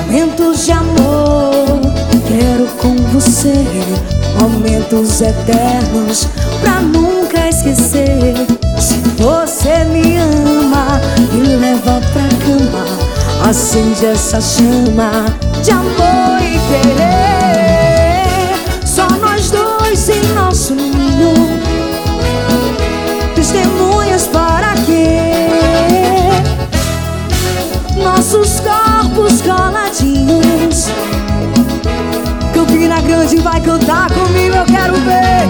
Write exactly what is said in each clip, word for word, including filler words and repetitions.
Momentos de amor, quero com você, momentos eternos pra nunca esquecer. Se você me ama, me leva pra cama, acende essa chama de amor e querer. Só nós dois em nosso ninho, testemunhas para quê? Nossos corpos coladinhos. Campina Grande vai cantar comigo, eu quero ver.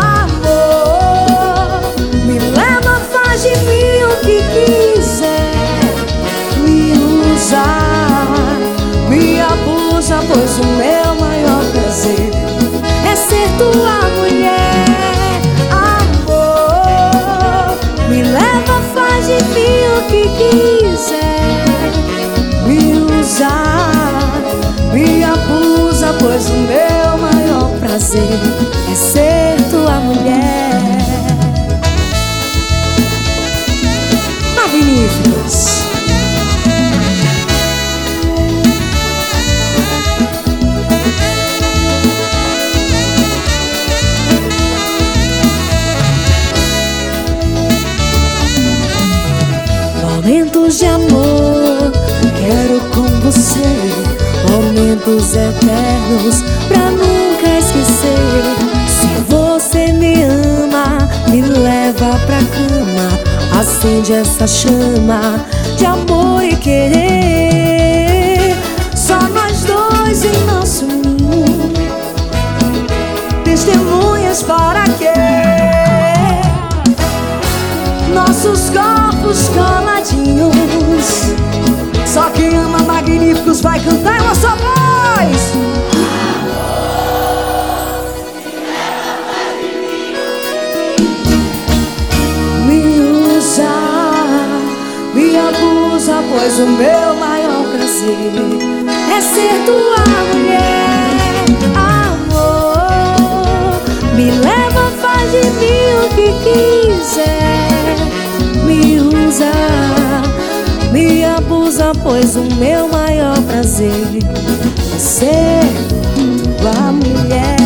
Amor, me leva, faz de mim o que quiser. Me usa, me abusa, pois o meu maior prazer é ser tua mulher. Amor, me leva, faz de mim o que quiser. Me usa, me abusa, pois o meu maior prazer é ser tua mulher. Magníficos. Momentos de amor, quero com você, momentos eternos pra nunca esquecer. Se você me ama, me leva pra cama, acende essa chama de amor e querer. Só nós dois em nosso ninho, testemunhas para quê? Nossos corpos coladinhos. Só quem ama Magníficos vai cantar com a sua voz. Me usa, me abusa, pois o meu maior prazer é ser tua mulher. Amor, me leva, faz de mim o que quiser. Me usa, me abusa, pois o meu maior prazer é ser tua mulher.